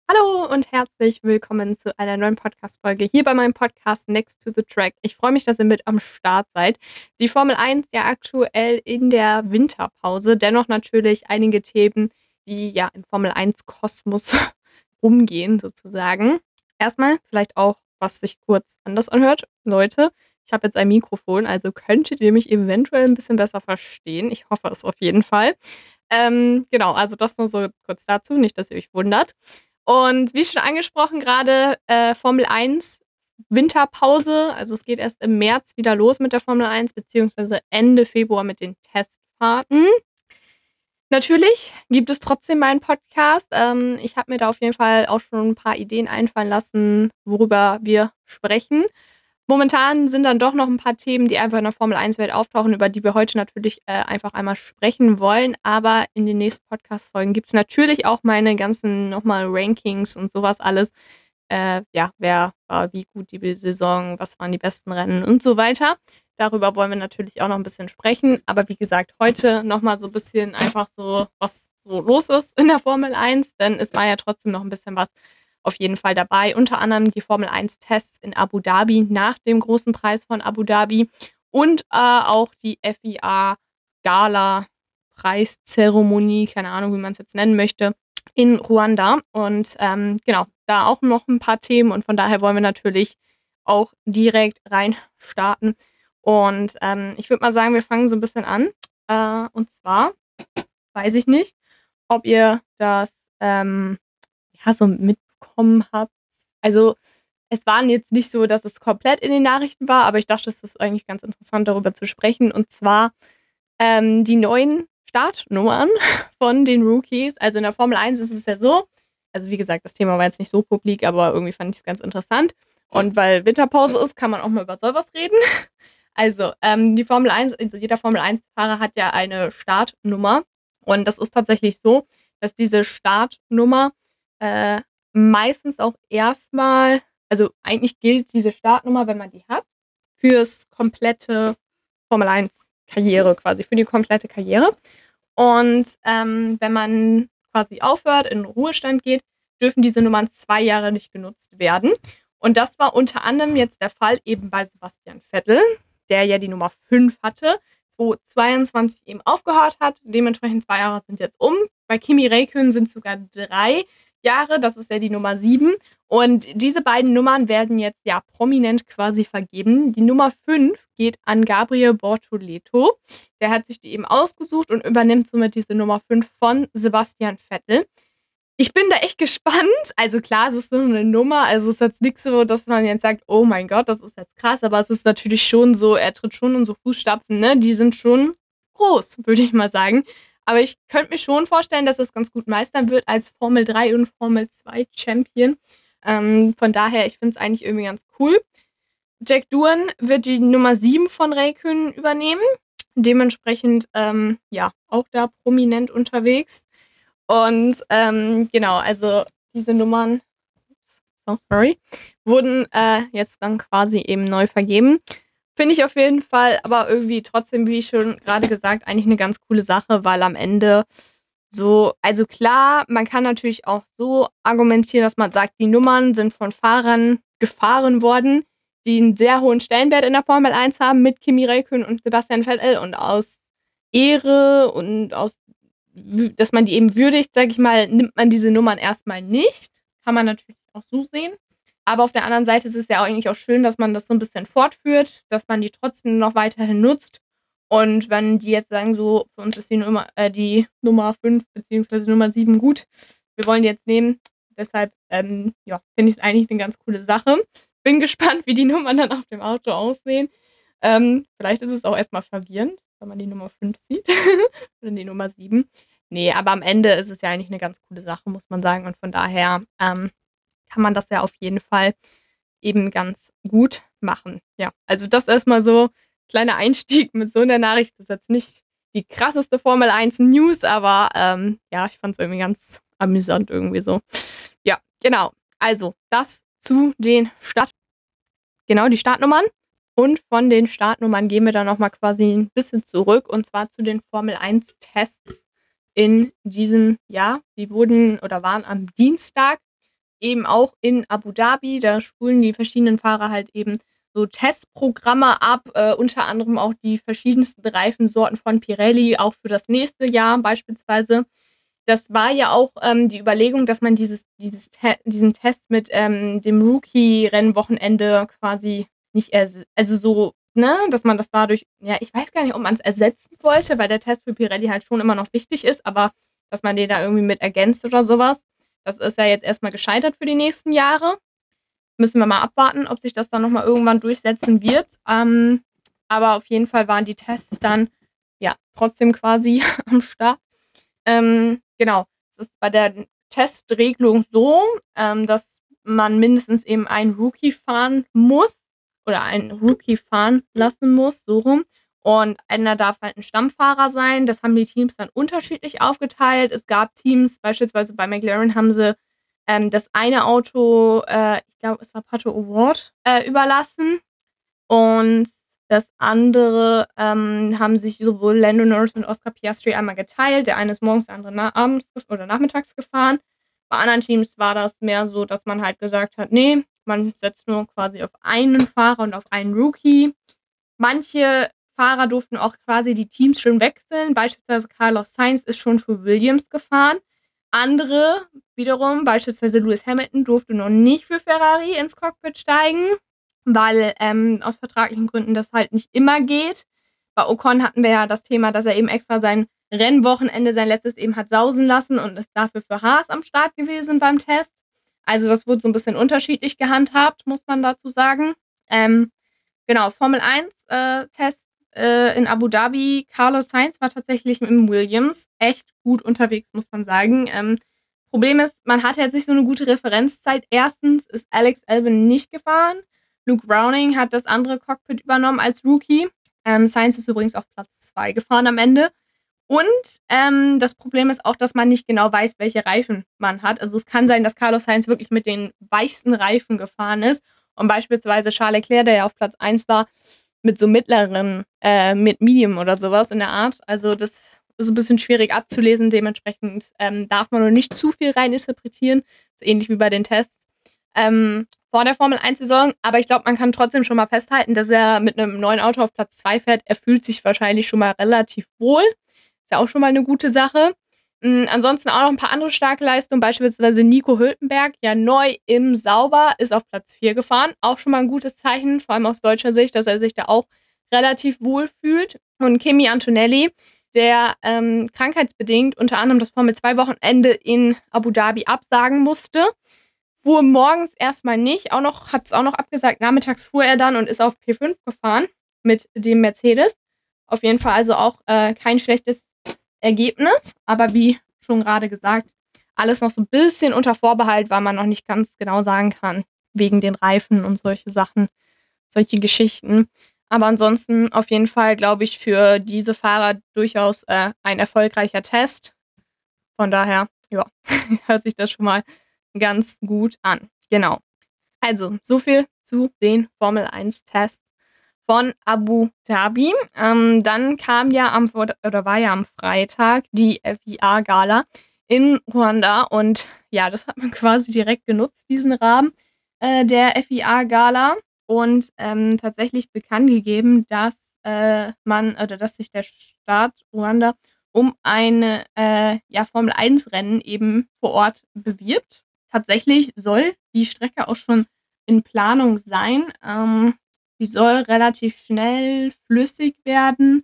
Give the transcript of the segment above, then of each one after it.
Hallo und herzlich willkommen zu einer neuen Podcast-Folge hier bei meinem Podcast Next to the Track. Ich freue mich, dass ihr mit am Start seid. Die Formel 1 ja aktuell in der Winterpause, dennoch natürlich einige Themen, die ja im Formel 1-Kosmos rumgehen sozusagen. Erstmal vielleicht auch, was sich kurz anders anhört. Leute, ich habe jetzt ein Mikrofon, also könntet ihr mich eventuell ein bisschen besser verstehen. Ich hoffe es auf jeden Fall. Genau, also das nur so kurz dazu, nicht, dass ihr euch wundert. Und wie schon angesprochen gerade, Formel 1 Winterpause. Also es geht erst im März wieder los mit der Formel 1, beziehungsweise Ende Februar mit den Testfahrten. Natürlich gibt es trotzdem meinen Podcast. Ich habe mir da auf jeden Fall auch schon ein paar Ideen einfallen lassen, worüber wir sprechen. Momentan sind dann doch noch ein paar Themen, die einfach in der Formel-1-Welt auftauchen, über die wir heute natürlich, einfach einmal sprechen wollen. Aber in den nächsten Podcast-Folgen gibt's natürlich auch meine ganzen nochmal Rankings und sowas alles. Ja, wer war wie gut die Saison, was waren die besten Rennen und so weiter. Darüber wollen wir natürlich auch noch ein bisschen sprechen. Aber wie gesagt, heute nochmal so ein bisschen einfach so, was so los ist in der Formel 1, denn es war ja trotzdem noch ein bisschen was auf jeden Fall dabei. Unter anderem die Formel 1-Tests in Abu Dhabi nach dem großen Preis von Abu Dhabi und auch die FIA Gala Preiszeremonie, keine Ahnung, wie man es jetzt nennen möchte, in Ruanda. Und genau, da auch noch ein paar Themen und von daher wollen wir natürlich auch direkt rein starten. Und ich würde mal sagen, wir fangen so ein bisschen an. Und zwar weiß ich nicht, ob ihr das ja, so mitbekommen habt. Also, es waren jetzt nicht so, dass es komplett in den Nachrichten war, aber ich dachte, es ist eigentlich ganz interessant, darüber zu sprechen. Und zwar die neuen Startnummern von den Rookies. Also in der Formel 1 ist es ja so, also wie gesagt, das Thema war jetzt nicht so publik, aber irgendwie fand ich es ganz interessant. Und weil Winterpause ist, kann man auch mal über sowas reden. Also, die Formel 1, also jeder Formel 1-Fahrer hat ja eine Startnummer. Und das ist tatsächlich so, dass diese Startnummer äh, meistens auch erstmal, also eigentlich gilt diese Startnummer, wenn man die hat, fürs komplette Formel 1 Karriere quasi, für die komplette Karriere. Und wenn man quasi aufhört, in den Ruhestand geht, dürfen diese Nummern 2 Jahre nicht genutzt werden. Und das war unter anderem jetzt der Fall eben bei Sebastian Vettel, der ja die Nummer 5 hatte, 2022 eben aufgehört hat. Dementsprechend 2 Jahre sind jetzt um. Bei Kimi Räikkönen sind es sogar 3 Jahre, das ist ja die Nummer 7. Und diese beiden Nummern werden jetzt ja prominent quasi vergeben. Die Nummer 5 geht an Gabriel Bortoleto. Der hat sich die eben ausgesucht und übernimmt somit diese Nummer 5 von Sebastian Vettel. Ich bin da echt gespannt. Also klar, es ist so eine Nummer. Also es ist jetzt nichts so, dass man jetzt sagt, oh mein Gott, das ist jetzt krass. Aber es ist natürlich schon so, er tritt schon in so Fußstapfen, ne? Die sind schon groß, würde ich mal sagen. Aber ich könnte mir schon vorstellen, dass er es ganz gut meistern wird als Formel 3 und Formel 2 Champion. Von daher, ich finde es eigentlich irgendwie ganz cool. Jack Doohan wird die Nummer 7 von Räikkönen übernehmen. Dementsprechend, ja, auch da prominent unterwegs. Und genau, also diese Nummern, oh, sorry, wurden jetzt dann quasi eben neu vergeben. Finde ich auf jeden Fall, aber irgendwie trotzdem, wie ich schon gerade gesagt, eigentlich eine ganz coole Sache, weil am Ende so, also klar, man kann natürlich auch so argumentieren, dass man sagt, die Nummern sind von Fahrern gefahren worden, die einen sehr hohen Stellenwert in der Formel 1 haben, mit Kimi Räikkönen und Sebastian Vettel und aus Ehre und aus, dass man die eben würdigt, sage ich mal, nimmt man diese Nummern erstmal nicht. Kann man natürlich auch so sehen. Aber auf der anderen Seite ist es ja eigentlich auch schön, dass man das so ein bisschen fortführt, dass man die trotzdem noch weiterhin nutzt. Und wenn die jetzt sagen, so, für uns ist die Nummer 5 bzw. Nummer 7 gut, wir wollen die jetzt nehmen. Deshalb, ja, finde ich es eigentlich eine ganz coole Sache. Bin gespannt, wie die Nummern dann auf dem Auto aussehen. Vielleicht ist es auch erstmal verwirrend, wenn man die Nummer 5 sieht. Oder die Nummer 7. Nee, aber am Ende ist es ja eigentlich eine ganz coole Sache, muss man sagen. Und von daher kann man das ja auf jeden Fall eben ganz gut machen. Ja, also das erstmal so kleiner Einstieg mit so einer Nachricht. Das ist jetzt nicht die krasseste Formel 1 News, aber ja, ich fand es irgendwie ganz amüsant irgendwie so. Ja, genau. Also das zu den die Startnummern. Und von den Startnummern gehen wir dann nochmal quasi ein bisschen zurück und zwar zu den Formel 1 Tests in diesem Jahr. Die wurden oder waren am Dienstag eben auch in Abu Dhabi. Da spulen die verschiedenen Fahrer halt eben so Testprogramme ab, unter anderem auch die verschiedensten Reifensorten von Pirelli, auch für das nächste Jahr beispielsweise. Das war ja auch die Überlegung, dass man diesen Test mit dem Rookie-Rennwochenende quasi nicht also so, ne, dass man das dadurch, ja, ich weiß gar nicht, ob man es ersetzen wollte, weil der Test für Pirelli halt schon immer noch wichtig ist, aber dass man den da irgendwie mit ergänzt oder sowas. Das ist ja jetzt erstmal gescheitert für die nächsten Jahre. Müssen wir mal abwarten, ob sich das dann nochmal irgendwann durchsetzen wird. Aber auf jeden Fall waren die Tests dann ja trotzdem quasi am Start. Genau. Es ist bei der Testregelung so, dass man mindestens eben einen Rookie fahren muss oder einen Rookie fahren lassen muss, so rum. Und einer darf halt ein Stammfahrer sein. Das haben die Teams dann unterschiedlich aufgeteilt. Es gab Teams, beispielsweise bei McLaren haben sie das eine Auto, ich glaube, es war Pato O'Ward, überlassen. Und das andere haben sich sowohl Lando Norris und Oscar Piastri einmal geteilt. Der eine ist morgens, der andere abends oder nachmittags gefahren. Bei anderen Teams war das mehr so, dass man halt gesagt hat, nee, man setzt nur quasi auf einen Fahrer und auf einen Rookie. Manche Fahrer durften auch quasi die Teams schon wechseln. Beispielsweise Carlos Sainz ist schon für Williams gefahren. Andere wiederum, beispielsweise Lewis Hamilton, durfte noch nicht für Ferrari ins Cockpit steigen, weil aus vertraglichen Gründen das halt nicht immer geht. Bei Ocon hatten wir ja das Thema, dass er eben extra sein Rennwochenende, sein letztes eben hat sausen lassen und ist dafür für Haas am Start gewesen beim Test. Also das wurde so ein bisschen unterschiedlich gehandhabt, muss man dazu sagen. Genau, Formel 1 Test in Abu Dhabi. Carlos Sainz war tatsächlich im Williams echt gut unterwegs, muss man sagen. Problem ist, man hatte jetzt nicht so eine gute Referenzzeit. Erstens ist Alex Albon nicht gefahren. Luke Browning hat das andere Cockpit übernommen als Rookie. Sainz ist übrigens auf Platz 2 gefahren am Ende. Und das Problem ist auch, dass man nicht genau weiß, welche Reifen man hat. Also es kann sein, dass Carlos Sainz wirklich mit den weichsten Reifen gefahren ist und beispielsweise Charles Leclerc, der ja auf Platz 1 war, mit so mittleren, mit Medium oder sowas in der Art. Also das ist ein bisschen schwierig abzulesen. Dementsprechend darf man nur nicht zu viel reininterpretieren. So ähnlich wie bei den Tests vor der Formel 1-Saison. Aber ich glaube, man kann trotzdem schon mal festhalten, dass er mit einem neuen Auto auf Platz 2 fährt. Er fühlt sich wahrscheinlich schon mal relativ wohl. Ist ja auch schon mal eine gute Sache. Ansonsten auch noch ein paar andere starke Leistungen, beispielsweise Nico Hülkenberg, ja neu im Sauber, ist auf Platz 4 gefahren. Auch schon mal ein gutes Zeichen, vor allem aus deutscher Sicht, dass er sich da auch relativ wohl fühlt. Und Kimi Antonelli, der krankheitsbedingt unter anderem das Formel-2-Wochenende in Abu Dhabi absagen musste. Fuhr morgens erstmal nicht, hat es auch noch abgesagt. Nachmittags fuhr er dann und ist auf P5 gefahren mit dem Mercedes. Auf jeden Fall also auch kein schlechtes Ergebnis, aber wie schon gerade gesagt, alles noch so ein bisschen unter Vorbehalt, weil man noch nicht ganz genau sagen kann, wegen den Reifen und solche Sachen, solche Geschichten. Aber ansonsten auf jeden Fall, glaube ich, für diese Fahrer durchaus ein erfolgreicher Test. Von daher, ja, hört sich das schon mal ganz gut an. Genau. Also, so viel zu den Formel 1 Tests von Abu Dhabi. Dann war ja am Freitag die FIA-Gala in Ruanda und ja, das hat man quasi direkt genutzt, diesen Rahmen der FIA-Gala und tatsächlich bekannt gegeben, dass dass sich der Staat Ruanda um eine Formel 1 Rennen eben vor Ort bewirbt. Tatsächlich soll die Strecke auch schon in Planung sein. Die soll relativ schnell flüssig werden.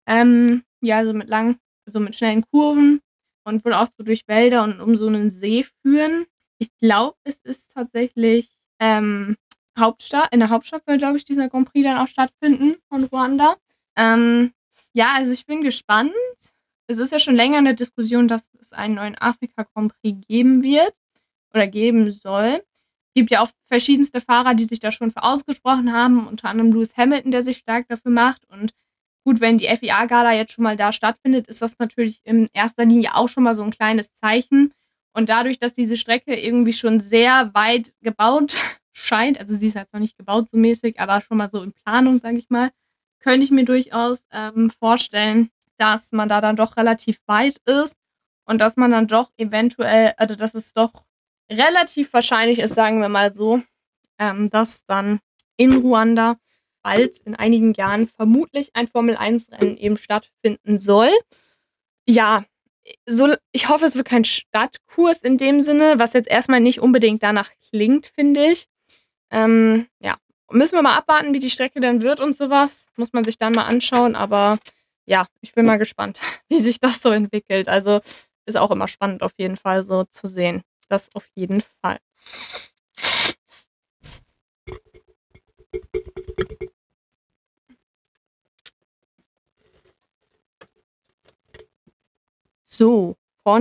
Also mit schnellen Kurven und wohl auch so durch Wälder und um so einen See führen. Ich glaube, es ist tatsächlich in der Hauptstadt soll, glaube ich, dieser Grand Prix dann auch stattfinden von Ruanda. Also ich bin gespannt. Es ist ja schon länger eine Diskussion, dass es einen neuen Afrika-Grand Prix geben wird oder geben soll. Es gibt ja auch verschiedenste Fahrer, die sich da schon für ausgesprochen haben, unter anderem Lewis Hamilton, der sich stark dafür macht. Und gut, wenn die FIA-Gala jetzt schon mal da stattfindet, ist das natürlich in erster Linie auch schon mal so ein kleines Zeichen. Und dadurch, dass diese Strecke irgendwie schon sehr weit gebaut scheint, also sie ist halt noch nicht gebaut so mäßig, aber schon mal so in Planung, sage ich mal, könnte ich mir durchaus vorstellen, dass man da dann doch relativ weit ist und dass man dann doch eventuell, also dass es doch relativ wahrscheinlich ist, sagen wir mal so, dass dann in Ruanda bald in einigen Jahren vermutlich ein Formel-1-Rennen eben stattfinden soll. Ja, ich hoffe, es wird kein Stadtkurs in dem Sinne, was jetzt erstmal nicht unbedingt danach klingt, finde ich. Ja, müssen wir mal abwarten, wie die Strecke dann wird und sowas. Muss man sich dann mal anschauen, aber ja, ich bin mal gespannt, wie sich das so entwickelt. Also ist auch immer spannend auf jeden Fall so zu sehen. Das auf jeden Fall. So,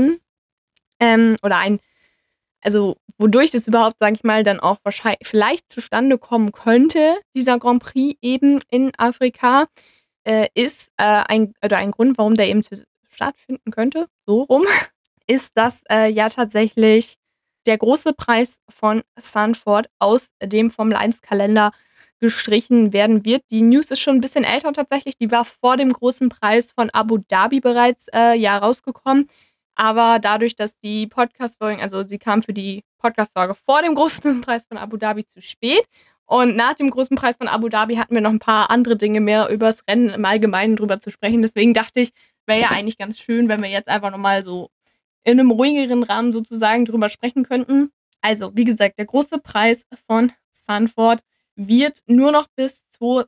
oder also wodurch das überhaupt, sage ich mal, dann auch wahrscheinlich vielleicht zustande kommen könnte, dieser Grand Prix eben in Afrika, ist ein Grund, warum der eben stattfinden könnte, so rum, ist, dass ja tatsächlich der große Preis von Sanford aus dem Formel-1-Kalender gestrichen werden wird. Die News ist schon ein bisschen älter tatsächlich. Die war vor dem großen Preis von Abu Dhabi bereits ja rausgekommen. Aber dadurch, dass die Podcast-Folgen, also sie kam für die Podcast-Folge vor dem großen Preis von Abu Dhabi zu spät. Und nach dem großen Preis von Abu Dhabi hatten wir noch ein paar andere Dinge mehr über das Rennen im Allgemeinen drüber zu sprechen. Deswegen dachte ich, wäre ja eigentlich ganz schön, wenn wir jetzt einfach nochmal so in einem ruhigeren Rahmen sozusagen drüber sprechen könnten. Also, wie gesagt, der große Preis von Sanford wird nur noch bis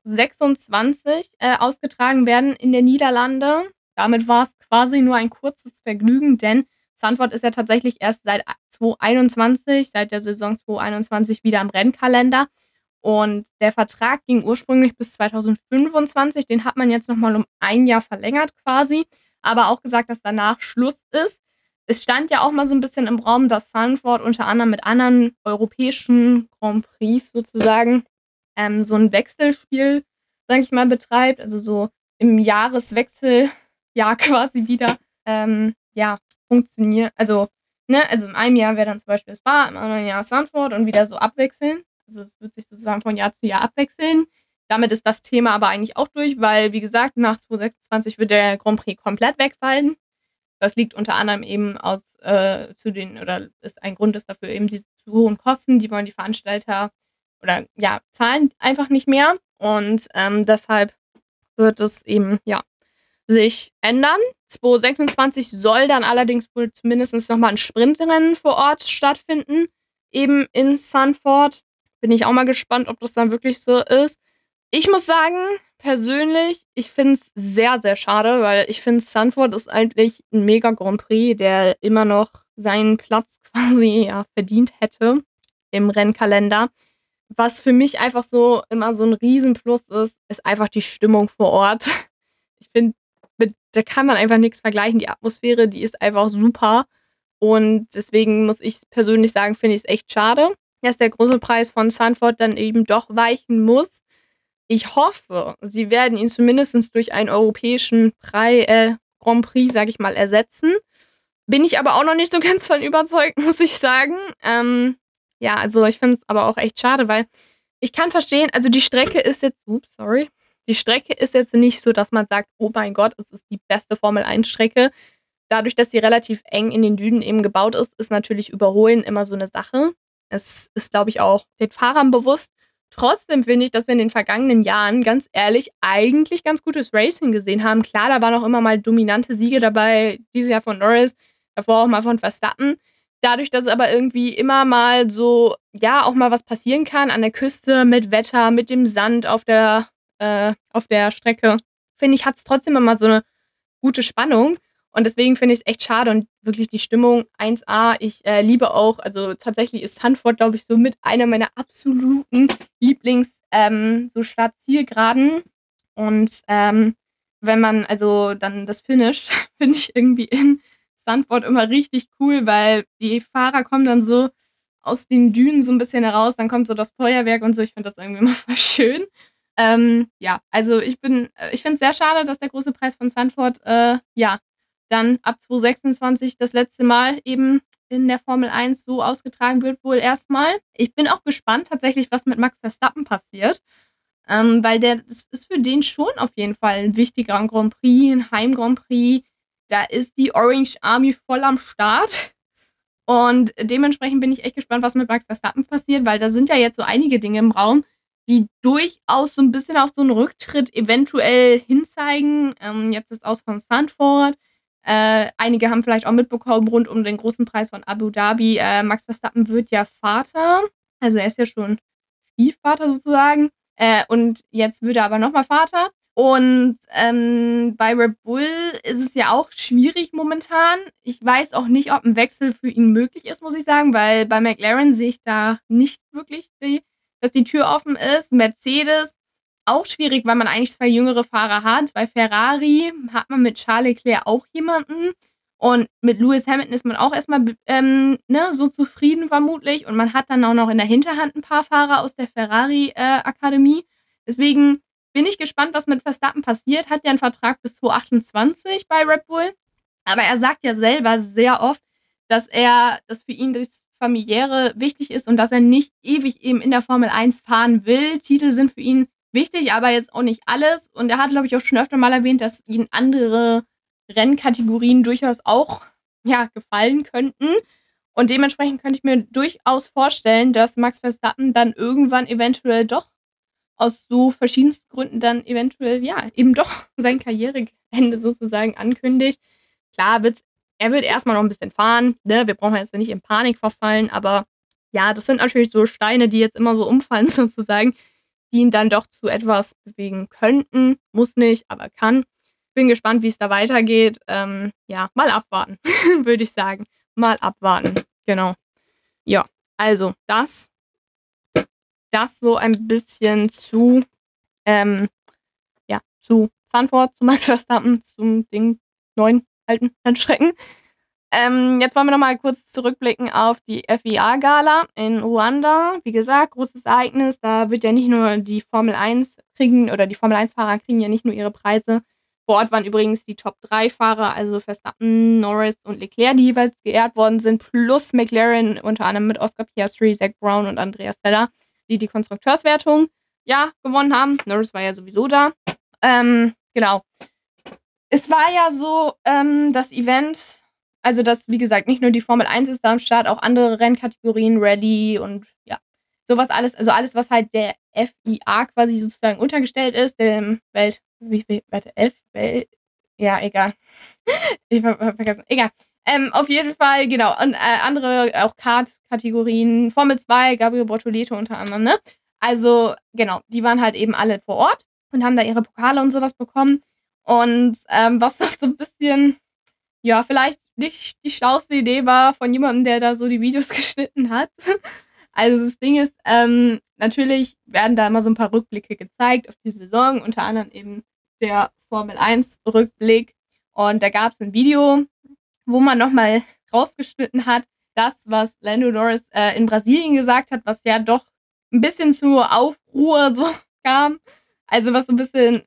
2026 ausgetragen werden in den Niederlande. Damit war es quasi nur ein kurzes Vergnügen, denn Sanford ist ja tatsächlich erst seit 2021, seit der Saison 2021 wieder im Rennkalender. Und der Vertrag ging ursprünglich bis 2025. Den hat man jetzt nochmal um ein Jahr verlängert quasi, aber auch gesagt, dass danach Schluss ist. Es stand ja auch mal so ein bisschen im Raum, dass Sanford unter anderem mit anderen europäischen Grand Prix sozusagen so ein Wechselspiel, sage ich mal, betreibt. Also so im Jahreswechseljahr quasi wieder ja, funktioniert. Also, ne, also in einem Jahr wäre dann zum Beispiel Spa, im anderen Jahr Sanford und wieder so abwechseln. Also es wird sich sozusagen von Jahr zu Jahr abwechseln. Damit ist das Thema aber eigentlich auch durch, weil, wie gesagt, nach 2026 wird der Grand Prix komplett wegfallen. Das liegt unter anderem eben oder ist ein Grund ist dafür eben diese zu hohen Kosten, die wollen die Veranstalter oder ja, zahlen einfach nicht mehr. Und deshalb wird es eben, ja, sich ändern. 2026 soll dann allerdings wohl zumindest nochmal ein Sprintrennen vor Ort stattfinden, eben in Sanford. Bin ich auch mal gespannt, ob das dann wirklich so ist. Ich muss sagen, persönlich, ich finde es sehr, sehr schade, weil ich finde, Sanford ist eigentlich ein mega Grand Prix, der immer noch seinen Platz quasi ja, verdient hätte im Rennkalender. Was für mich einfach so immer so ein Riesenplus ist, ist einfach die Stimmung vor Ort. Ich finde, da kann man einfach nichts vergleichen. Die Atmosphäre, die ist einfach super. Und deswegen muss ich persönlich sagen, finde ich es echt schade, dass der große Preis von Sanford dann eben doch weichen muss. Ich hoffe, sie werden ihn zumindest durch einen europäischen Grand Prix, sage ich mal, ersetzen. Bin ich aber auch noch nicht so ganz von überzeugt, muss ich sagen. Ja, also ich finde es aber auch echt schade, weil ich kann verstehen, also die Strecke ist jetzt, die Strecke ist jetzt nicht so, dass man sagt, oh mein Gott, es ist die beste Formel-1-Strecke. Dadurch, dass sie relativ eng in den Dünen eben gebaut ist, ist natürlich Überholen immer so eine Sache. Es ist, glaube ich, auch den Fahrern bewusst. Trotzdem finde ich, dass wir in den vergangenen Jahren, ganz ehrlich, eigentlich ganz gutes Racing gesehen haben. Klar, da waren auch immer mal dominante Siege dabei, dieses Jahr von Norris, davor auch mal von Verstappen. Dadurch, dass aber irgendwie immer mal so, ja, auch mal was passieren kann an der Küste mit Wetter, mit dem Sand auf der Strecke, finde ich, hat es trotzdem immer so eine gute Spannung. Und deswegen finde ich es echt schade und wirklich die Stimmung 1A. Ich liebe auch, also tatsächlich ist Sanford, glaube ich, so mit einer meiner absoluten so Start-Zielgeraden. Und wenn man also dann das finisht, finde ich irgendwie in Sanford immer richtig cool, weil die Fahrer kommen dann so aus den Dünen so ein bisschen heraus, dann kommt so das Feuerwerk und so. Ich finde das irgendwie immer voll schön. Ja, also ich finde es sehr schade, dass der große Preis von Sanford, ja, dann ab 2026 das letzte Mal eben in der Formel 1 so ausgetragen wird, wohl erstmal. Ich bin auch gespannt tatsächlich, was mit Max Verstappen passiert, weil das ist für den schon auf jeden Fall ein wichtiger Grand Prix, ein Heim-Grand Prix. Da ist die Orange Army voll am Start. Und dementsprechend bin ich echt gespannt, was mit Max Verstappen passiert, weil da sind ja jetzt so einige Dinge im Raum, die durchaus so ein bisschen auf so einen Rücktritt eventuell hinzeigen. Jetzt ist aus von Zandvoort. Einige haben vielleicht auch mitbekommen, rund um den großen Preis von Abu Dhabi, Max Verstappen wird ja Vater. Also er ist ja schon Stiefvater sozusagen. Und jetzt wird er aber nochmal Vater. Und bei Red Bull ist es ja auch schwierig momentan. Ich weiß auch nicht, ob ein Wechsel für ihn möglich ist, muss ich sagen, weil bei McLaren sehe ich da nicht wirklich, dass die Tür offen ist. Mercedes auch schwierig, weil man eigentlich zwei jüngere Fahrer hat. Bei Ferrari hat man mit Charles Leclerc auch jemanden. Und mit Lewis Hamilton ist man auch erstmal so zufrieden vermutlich. Und man hat dann auch noch in der Hinterhand ein paar Fahrer aus der Ferrari-Akademie. Deswegen bin ich gespannt, was mit Verstappen passiert. Hat ja einen Vertrag bis 2028 bei Red Bull. Aber er sagt ja selber sehr oft, dass für ihn das Familiäre wichtig ist und dass er nicht ewig eben in der Formel 1 fahren will. Titel sind für ihn wichtig, aber jetzt auch nicht alles. Und er hat, glaube ich, auch schon öfter mal erwähnt, dass ihn andere Rennkategorien durchaus auch gefallen könnten. Und dementsprechend könnte ich mir durchaus vorstellen, dass Max Verstappen dann irgendwann eventuell doch aus so verschiedensten Gründen dann eventuell, eben doch sein Karriereende sozusagen ankündigt. Klar, er wird erstmal noch ein bisschen fahren, ne? Wir brauchen jetzt nicht in Panik verfallen, aber ja, das sind natürlich so Steine, die jetzt immer so umfallen sozusagen, die ihn dann doch zu etwas bewegen könnten. Muss nicht, aber kann. Bin gespannt, wie es da weitergeht. Mal abwarten, würde ich sagen. Mal abwarten, genau. Ja, also das so ein bisschen zu Zandvoort, zu Max Verstappen, zum den neuen alten Rennstrecken. Jetzt wollen wir nochmal kurz zurückblicken auf die FIA-Gala in Ruanda. Wie gesagt, großes Ereignis. Da wird ja nicht nur die Formel 1 kriegen, oder die Formel 1-Fahrer kriegen ja nicht nur ihre Preise. Vor Ort waren übrigens die Top-3-Fahrer, also Verstappen, Norris und Leclerc, die jeweils geehrt worden sind, plus McLaren, unter anderem mit Oscar Piastri, Zach Brown und Andreas Stella, die Konstrukteurswertung gewonnen haben. Norris war ja sowieso da. Genau. Es war ja so, das Event, also dass, wie gesagt, nicht nur die Formel 1 ist da am Start, auch andere Rennkategorien, Rallye und sowas alles, also alles, was halt der FIA quasi sozusagen untergestellt ist, dem egal. Ich hab vergessen, egal. Auf jeden Fall, genau, und andere, auch Kart-Kategorien, Formel 2, Gabriel Bortoleto unter anderem, ne? Also, genau, die waren halt eben alle vor Ort und haben da ihre Pokale und sowas bekommen. Und was noch so ein bisschen, vielleicht nicht die schlauste Idee war von jemandem, der da so die Videos geschnitten hat. Also das Ding ist, natürlich werden da immer so ein paar Rückblicke gezeigt auf die Saison, unter anderem eben der Formel 1 Rückblick. Und da gab es ein Video, wo man nochmal rausgeschnitten hat, das, was Lando Norris in Brasilien gesagt hat, was ja doch ein bisschen zu Aufruhr so kam. Also was so ein bisschen,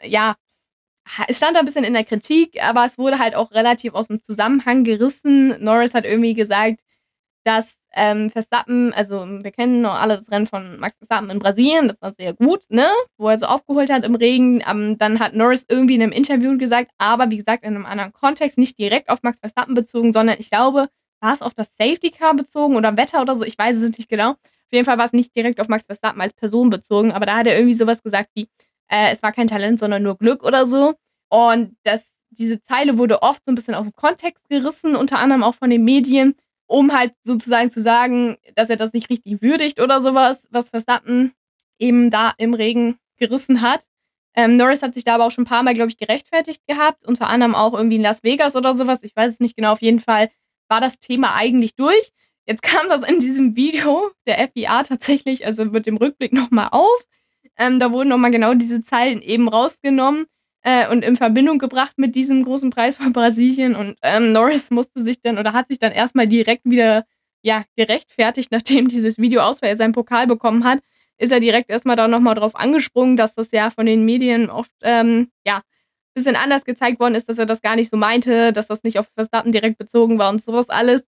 es stand da ein bisschen in der Kritik, aber es wurde halt auch relativ aus dem Zusammenhang gerissen. Norris hat irgendwie gesagt, dass Verstappen, also wir kennen noch alle das Rennen von Max Verstappen in Brasilien, das war sehr gut, ne? Wo er so aufgeholt hat im Regen. Dann hat Norris irgendwie in einem Interview gesagt, aber wie gesagt, in einem anderen Kontext, nicht direkt auf Max Verstappen bezogen, sondern ich glaube, war es auf das Safety Car bezogen oder Wetter oder so, ich weiß es nicht genau. Auf jeden Fall war es nicht direkt auf Max Verstappen als Person bezogen, aber da hat er irgendwie sowas gesagt wie, es war kein Talent, sondern nur Glück oder so. Und diese Zeile wurde oft so ein bisschen aus dem Kontext gerissen, unter anderem auch von den Medien, um halt sozusagen zu sagen, dass er das nicht richtig würdigt oder sowas, was Verstappen eben da im Regen gerissen hat. Norris hat sich da aber auch schon ein paar Mal, glaube ich, gerechtfertigt gehabt, unter anderem auch irgendwie in Las Vegas oder sowas. Ich weiß es nicht genau. Auf jeden Fall war das Thema eigentlich durch. Jetzt kam das in diesem Video der FIA tatsächlich, also mit dem Rückblick nochmal auf. Da wurden nochmal genau diese Zeilen eben rausgenommen und in Verbindung gebracht mit diesem großen Preis von Brasilien. Und Norris musste sich dann oder hat sich dann erstmal direkt wieder gerechtfertigt, nachdem dieses Video aus, weil er seinen Pokal bekommen hat, ist er direkt erstmal da nochmal drauf angesprungen, dass das ja von den Medien oft ein bisschen anders gezeigt worden ist, dass er das gar nicht so meinte, dass das nicht auf Verstappen direkt bezogen war und sowas alles.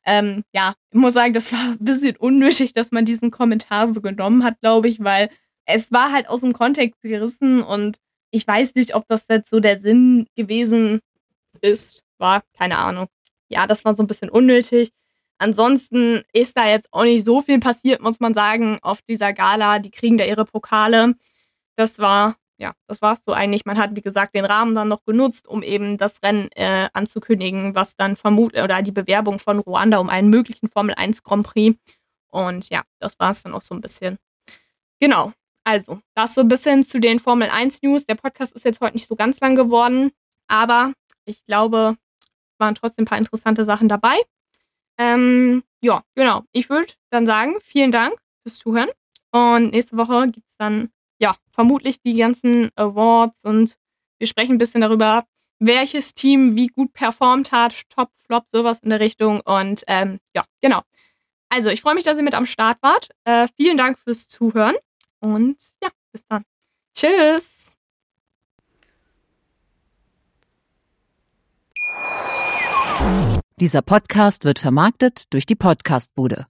Ich muss sagen, das war ein bisschen unnötig, dass man diesen Kommentar so genommen hat, glaube ich, weil es war halt aus dem Kontext gerissen und ich weiß nicht, ob das jetzt so der Sinn gewesen ist. War, keine Ahnung. Ja, das war so ein bisschen unnötig. Ansonsten ist da jetzt auch nicht so viel passiert, muss man sagen, auf dieser Gala. Die kriegen da ihre Pokale. Das war's so eigentlich. Man hat, wie gesagt, den Rahmen dann noch genutzt, um eben das Rennen anzukündigen, was dann oder die Bewerbung von Ruanda um einen möglichen Formel 1 Grand Prix. Und ja, das war es dann auch so ein bisschen. Genau. Also, das so ein bisschen zu den Formel 1 News. Der Podcast ist jetzt heute nicht so ganz lang geworden, aber ich glaube, es waren trotzdem ein paar interessante Sachen dabei. Ja, genau. Ich würde dann sagen, vielen Dank fürs Zuhören. Und nächste Woche gibt es dann, ja, vermutlich die ganzen Awards und wir sprechen ein bisschen darüber, welches Team wie gut performt hat, Top, Flop, sowas in der Richtung. Und ja, genau. Also, ich freue mich, dass ihr mit am Start wart. Vielen Dank fürs Zuhören und ja, bis dann. Tschüss. Dieser Podcast wird vermarktet durch die Podcastbude.